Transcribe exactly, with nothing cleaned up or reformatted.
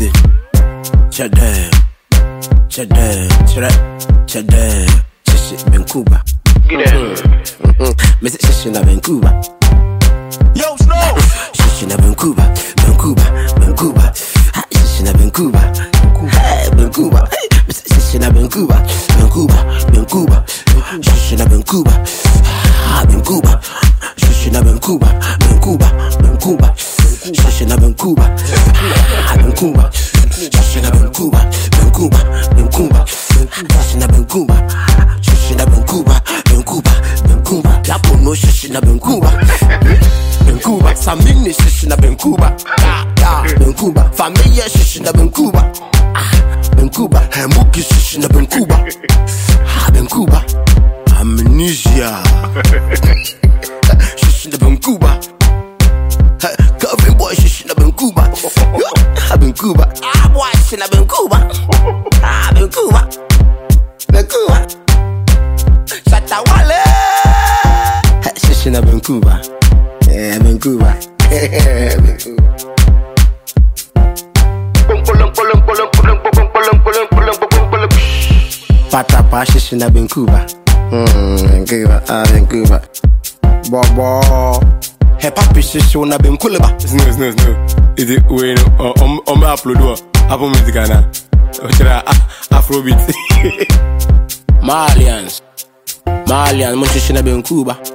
Missy, Chadam, Chadam, Chadam, Chishi, Vancouver. Miss Shishina, Vancouver. Yo, Snow! Shishina, Vancouver, Vancouver, Vancouver. Shishina, Vancouver, Vancouver. Miss Shishina, Vancouver, Vancouver, Vancouver. Shishina, Vancouver, Vancouver. Shishina, Vancouver, Vancouver, Vancouver. Shishina, Vancouver, Vancouver. Shishina, Vancouver, Vancouver, Vancouver. Shishina, Vancouver, Shishina, Vancouver, Vancouver, Vancouver. La bono Shishina, Vancouver, Vancouver. Samini Shishina, Vancouver, Vancouver. Familia Shishina, Vancouver, Vancouver. Hemuki Shishina, Vancouver, Vancouver. Amnesia Shishina, Vancouver. Calvin boy Shishina, Vancouver, Vancouver. Ah boy Shishina, Vancouver, ah Vancouver, Vancouver. Shatawale Shishina, Vancouver, yeah Vancouver, Vancouver. Patapa Shishina, Vancouver, hmm Vancouver, ah Vancouver. Bobo Hey papi Shishina, Vancouver. No, no, no. Is it when on on my upload Apple Music na? Afrobeat. Malians, Malians, Shishina, Vancouver.